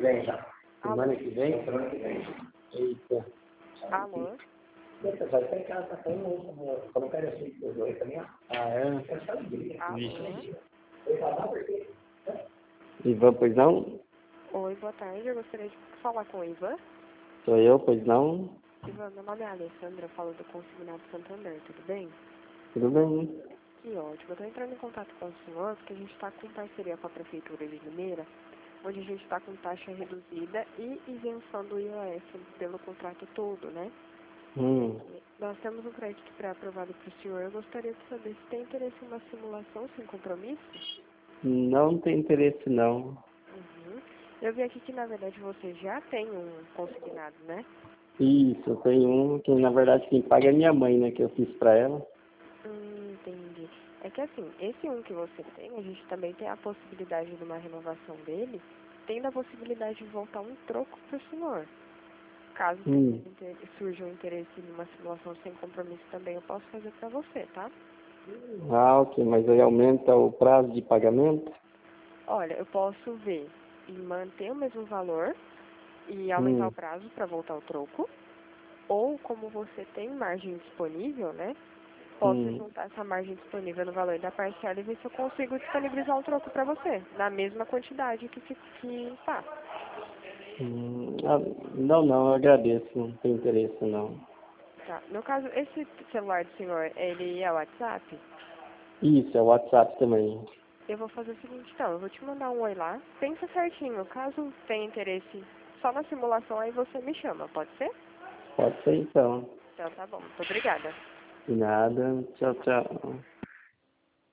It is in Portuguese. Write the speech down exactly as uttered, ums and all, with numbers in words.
vem já. Semana que vem? Semana que vem. Eita. Alô? Você vai ficar em casa, tá com um... Eu não quero assim, os dois também, ó. Ah, é? Alô? Vixe. Eu falar porque... Ivan, pois não? Oi, boa tarde. Eu gostaria de falar com o Ivan. Sou eu, pois não? Ivan, meu nome é Alessandra, eu falo do Consignado Santander, tudo bem? Tudo bem? Que ótimo. Eu estou entrando em contato com o senhor porque a gente está com parceria com a Prefeitura de Limeira, onde a gente está com taxa reduzida e isenção do I O S pelo contrato todo, né? Hum. Nós temos um crédito pré-aprovado para o senhor. Eu gostaria de saber se tem interesse em uma simulação sem compromisso? Não tem interesse, não. Uhum. Eu vi aqui que, na verdade, você já tem um consignado, né? Isso, eu tenho um que, na verdade, quem paga é minha mãe, né? Que eu fiz pra ela. Hum, entendi. É que assim, esse um que você tem, a gente também tem a possibilidade de uma renovação dele, tendo a possibilidade de voltar um troco pro senhor. Caso Hum. inter- surja um interesse em uma simulação sem compromisso também, eu posso fazer pra você, tá? Ah, ok, mas aí aumenta o prazo de pagamento? Olha, eu posso ver em manter o mesmo valor e aumentar Hum. o prazo para voltar o troco, ou como você tem margem disponível, né? Posso Hum. juntar essa margem disponível no valor da parcela e ver se eu consigo disponibilizar o troco para você, na mesma quantidade que, fi- que tá. Hum. Ah, não, não, eu agradeço, não tem interesse, não. Tá. No caso, esse celular do senhor, ele é WhatsApp? Isso, é o WhatsApp também. Eu vou fazer o seguinte, então, eu vou te mandar um oi lá, pensa certinho, caso tenha interesse só na simulação, aí você me chama, pode ser? Pode ser, então. Então tá bom, muito obrigada. De nada. Tchau, tchau.